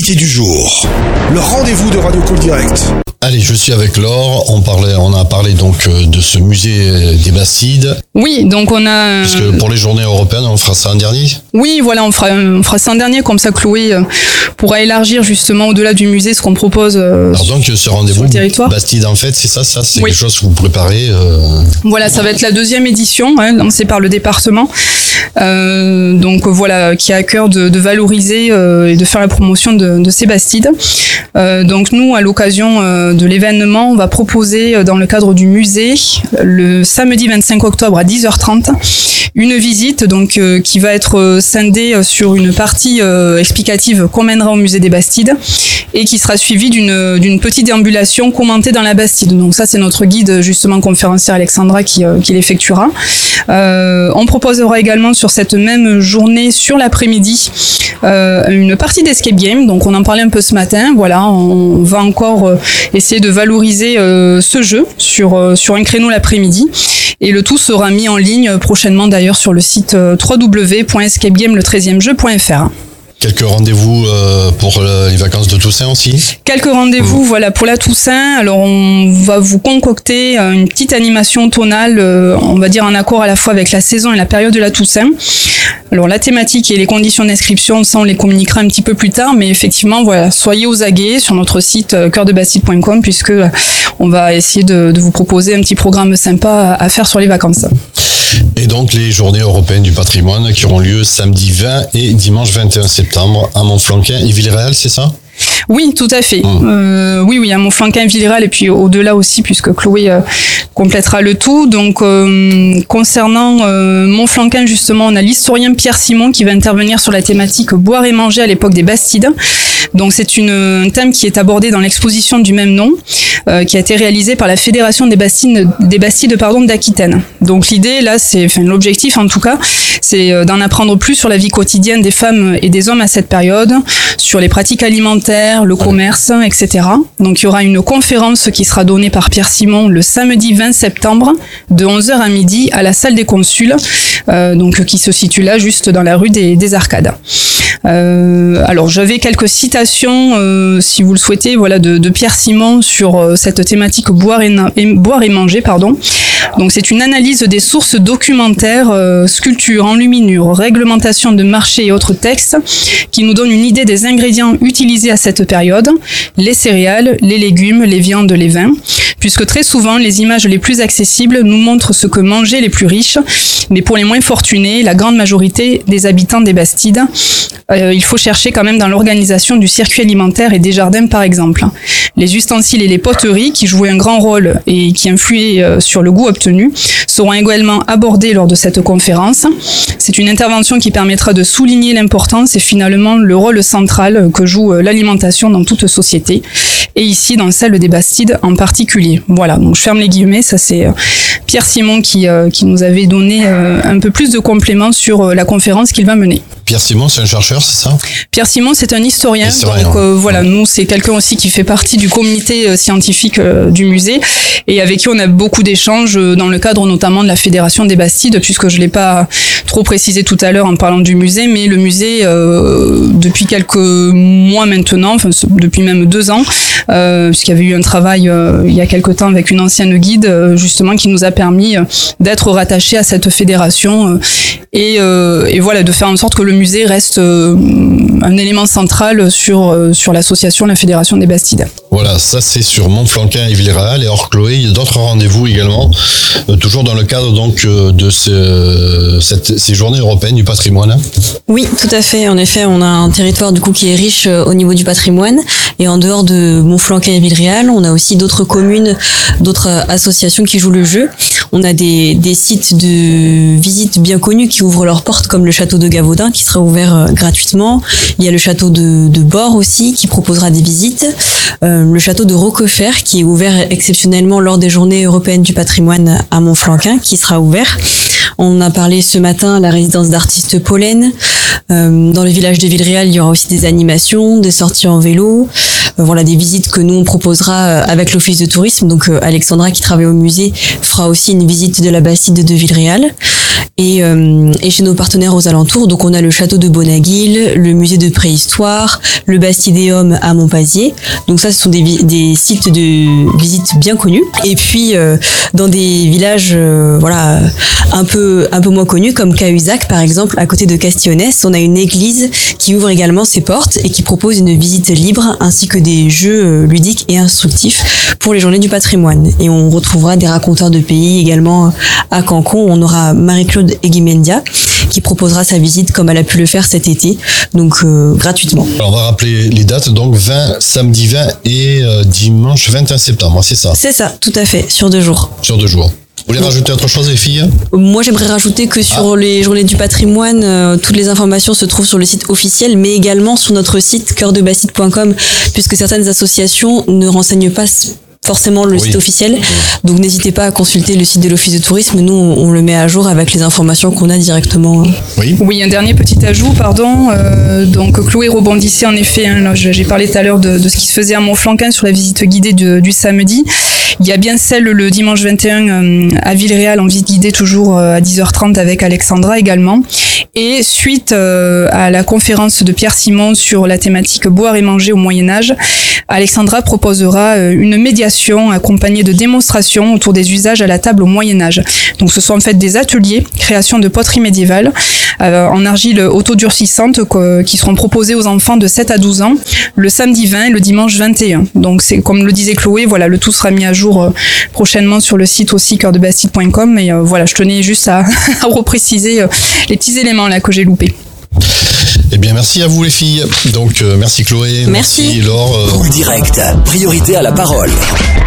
l'invité du jour. Le rendez-vous de Radio Call Direct. Allez, je suis avec Laure. On a parlé donc de ce musée des Bastides. Oui, donc on a... Puisque pour les journées européennes, on fera ça un dernier. Oui, voilà, on fera ça un dernier, comme ça Chloé pourra élargir justement au-delà du musée ce qu'on propose Alors donc ce rendez-vous Bastide en fait, c'est ça c'est quelque chose que vous préparez Voilà, ça va être la 2e édition, lancée par le département. Donc voilà, qui a à cœur de valoriser et de faire la promotion de ces Bastides. Donc nous, à l'occasion de l'événement, on va proposer dans le cadre du musée, le samedi 25 octobre à 10h30, une visite donc qui va être scindée sur une partie explicative qu'on mènera au musée des Bastides et qui sera suivie d'une petite déambulation commentée dans la Bastide. Donc ça, c'est notre guide justement conférencière Alexandra qui l'effectuera. On proposera également sur cette même journée, sur l'après-midi, une partie d'escape game. Donc on en parlait un peu ce matin. Voilà, on va encore essayer de valoriser ce jeu sur un créneau l'après-midi. Et le tout sera mis en ligne prochainement d'ailleurs sur le site www.escapegamele13ejeu.fr. Quelques rendez-vous pour les vacances de Toussaint aussi. Quelques rendez-vous, voilà, pour la Toussaint. Alors, on va vous concocter une petite animation tonale, on va dire en accord à la fois avec la saison et la période de la Toussaint. Alors, la thématique et les conditions d'inscription, ça, on les communiquera un petit peu plus tard, mais effectivement, voilà, soyez aux aguets sur notre site coeurdebastide.com puisque on va essayer de vous proposer un petit programme sympa à faire sur les vacances. Et donc les journées européennes du patrimoine qui auront lieu samedi 20 et dimanche 21 septembre à Montflanquin et Villeréal, c'est ça ? Oui, tout à fait. Oui, à Montflanquin, Villeréal et puis au-delà aussi, puisque Chloé complétera le tout. Donc, concernant Montflanquin, justement, on a l'historien Pierre Simon qui va intervenir sur la thématique boire et manger à l'époque des Bastides. Donc, c'est un thème qui est abordé dans l'exposition du même nom, qui a été réalisée par la Fédération des Bastides d'Aquitaine. Donc, l'idée, là, l'objectif en tout cas, c'est d'en apprendre plus sur la vie quotidienne des femmes et des hommes à cette période, sur les pratiques alimentaires, le commerce, etc. Donc il y aura une conférence qui sera donnée par Pierre Simon le samedi 20 septembre de 11h à midi à la salle des consuls, donc qui se situe là juste dans la rue des Arcades. Alors j'avais quelques citations, si vous le souhaitez, voilà, de Pierre Simon sur cette thématique boire et manger, pardon. Donc c'est une analyse des sources documentaires, sculptures, enluminures, réglementation de marché et autres textes qui nous donnent une idée des ingrédients utilisés à cette période, les céréales, les légumes, les viandes, les vins, puisque très souvent les images les plus accessibles nous montrent ce que mangeaient les plus riches, mais pour les moins fortunés, la grande majorité des habitants des Bastides, il faut chercher quand même dans l'organisation du circuit alimentaire et des jardins par exemple. Les ustensiles et les poteries qui jouaient un grand rôle et qui influaient sur le goût obtenu seront également abordés lors de cette conférence. C'est une intervention qui permettra de souligner l'importance et finalement le rôle central que joue l'alimentation dans toute société et ici dans celle des Bastides en particulier. Voilà, donc je ferme les guillemets, ça c'est Pierre Simon qui nous avait donné un peu plus de compléments sur la conférence qu'il va mener. Pierre Simon, c'est un chercheur, c'est ça ? Pierre Simon, c'est un historien. Donc voilà, nous, c'est quelqu'un aussi qui fait partie du comité scientifique du musée et avec qui on a beaucoup d'échanges dans le cadre notamment de la Fédération des Bastides, puisque je l'ai pas trop précisé tout à l'heure en parlant du musée, mais le musée, depuis quelques mois maintenant, enfin depuis même 2 ans, puisqu'il y avait eu un travail il y a quelque temps avec une ancienne guide, justement, qui nous a permis d'être rattachés à cette fédération et voilà, de faire en sorte que le musée reste un élément central sur l'association, la Fédération des Bastides. Voilà, ça c'est sur Montflanquin et Villeréal. Et hors Chloé, il y a d'autres rendez-vous également, toujours dans le cadre donc de ces journées européennes du patrimoine. Oui, tout à fait. En effet, on a un territoire du coup qui est riche au niveau du patrimoine. Et en dehors de Montflanquin et Villeréal, on a aussi d'autres communes, d'autres associations qui jouent le jeu. On a des sites de visite bien connus qui ouvrent leurs portes, comme le château de Gavaudin qui sera ouvert gratuitement. Il y a le château de Bord aussi qui proposera des visites. Le château de Roquefort qui est ouvert exceptionnellement lors des journées européennes du patrimoine à Montflanquin qui sera ouvert. On a parlé ce matin à la résidence d'artistes Pollen. Dans le village de Villeréal, il y aura aussi des animations, des sorties en vélo, voilà, des visites que nous on proposera avec l'office de tourisme. Donc Alexandra qui travaille au musée fera aussi une visite de la Bastide de Villeréal. et chez nos partenaires aux alentours. Donc on a le château de Bonaguil, le musée de préhistoire, le Bastidéum à Montpazier. Donc ça, ce sont des sites de visite bien connus. Et puis dans des villages un peu moins connus comme Cahuzac par exemple, à côté de Castillonnès, on a une église qui ouvre également ses portes et qui propose une visite libre ainsi que des jeux ludiques et instructifs pour les journées du patrimoine. Et on retrouvera des raconteurs de pays également à Cancon. On aura Marie-Claude Eguimendia qui proposera sa visite comme elle a pu le faire cet été, donc gratuitement. Alors on va rappeler les dates, donc samedi 20 et dimanche 21 septembre, c'est ça? C'est ça, tout à fait, sur 2 jours. Sur 2 jours. Vous voulez rajouter autre chose, les filles? Moi, j'aimerais rajouter que sur les journées du patrimoine, toutes les informations se trouvent sur le site officiel, mais également sur notre site cœurdebastide.com, puisque certaines associations ne renseignent pas forcément le site officiel. Donc n'hésitez pas à consulter le site de l'Office de tourisme. Nous, on le met à jour avec les informations qu'on a directement. Oui, un dernier petit ajout, donc Chloé rebondissait en effet, là, j'ai parlé tout à l'heure de ce qui se faisait à Montflanquin sur la visite guidée du samedi. Il y a bien celle le dimanche 21 à Villeréal en visite guidée toujours à 10h30 avec Alexandra également. Et suite à la conférence de Pierre Simon sur la thématique boire et manger au Moyen-Âge, Alexandra proposera une médiation accompagnée de démonstrations autour des usages à la table au Moyen-Âge. Donc ce sont en fait des ateliers, création de poterie médiévale en argile autodurcissante qui seront proposés aux enfants de 7 à 12 ans le samedi 20 et le dimanche 21. Donc c'est comme le disait Chloé, le tout sera mis à jour prochainement sur le site aussi cœurdebastide.com. Et je tenais juste à repréciser les petits éléments là que j'ai loupés. Eh bien, merci à vous les filles. Donc, merci Chloé. Merci Laure. Cool Direct, priorité à la parole.